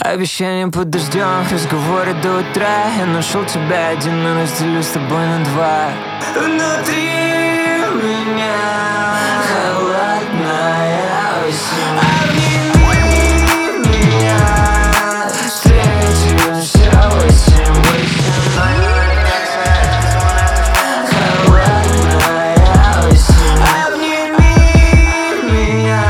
Обещания под дождем, разговоры до утра. Я нашел тебя один, но разделю с тобой на два. Внутри меня холодная осень. Обними меня, встретимся осень. Холодная осень. Обними меня,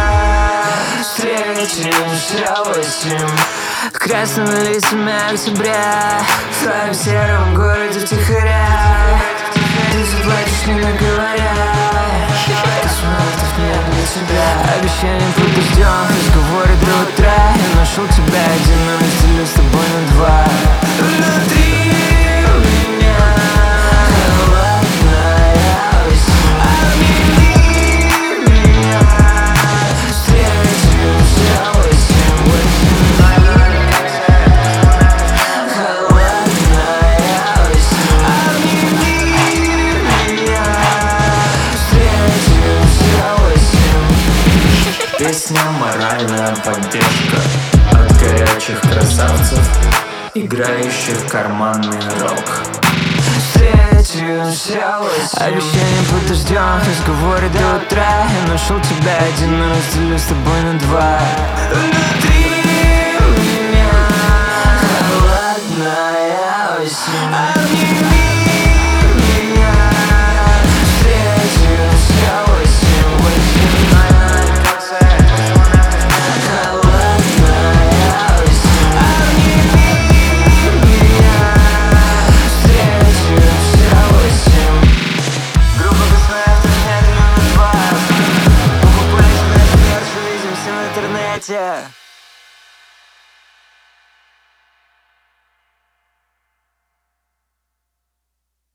встретимся осень. В красном листьями октября, в твоем сером городе втихаря. Ты заплатишь, не наговоря. Смертов нет для тебя. Обещания под дождем, разговоры до утра. Я нашел тебя один, но разделю с тобой на два. Внутри меня холодная осень. Обними меня, встретимся осень. Песня «Моральная поддержка» от горячих красавцев, играющих карманный рок. Встретимся осень. Обещания под дождем, разговоры до утра. Я нашел тебя один, но разделю с тобой на два. Внутри